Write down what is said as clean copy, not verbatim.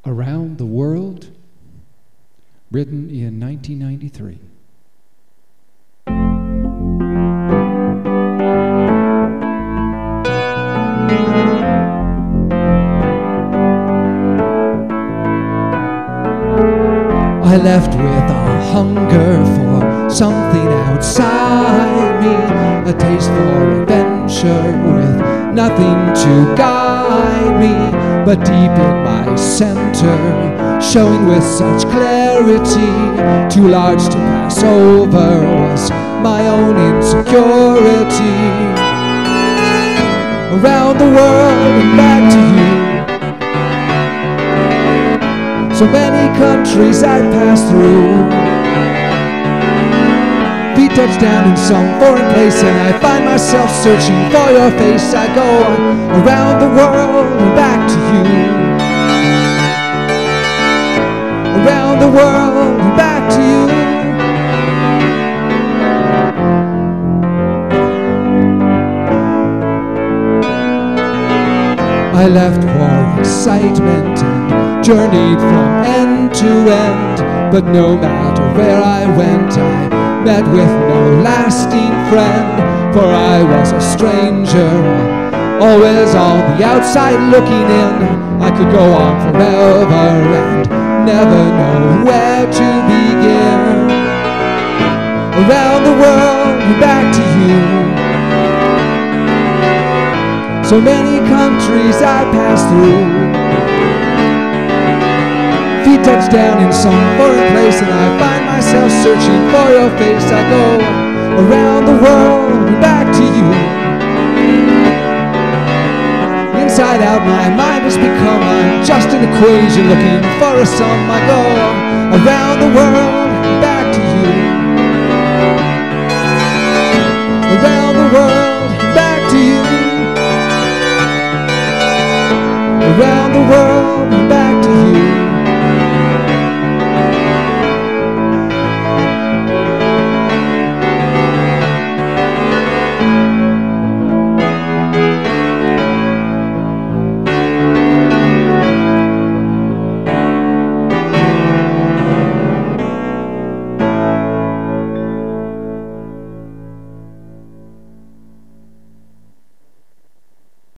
Around the World, written in 1993. I left with a hunger for something outside me, a taste for adventure with nothing to guide me, but deep in my center, showing with such clarity, too large to pass over was my own insecurity. Around the world and back to you, so many countries I've passed through. Feet touch down in some foreign place and I find myself searching for your face. I go around the world and back to you. Around the world and back to you. I left for excitement and journeyed from end to end, but no matter where I went, I met with no lasting friend, for I was a stranger, always on the outside looking in. I could go on forever and never know where to begin. Around the world and back to you, so many countries I passed through. Feet touch down in some foreign place and I find myself searching for your face. I go around the world and back to you. Inside out my mind has become just an equation looking for a sum. I go around the world and back to you. Around the world and back to you. Around the world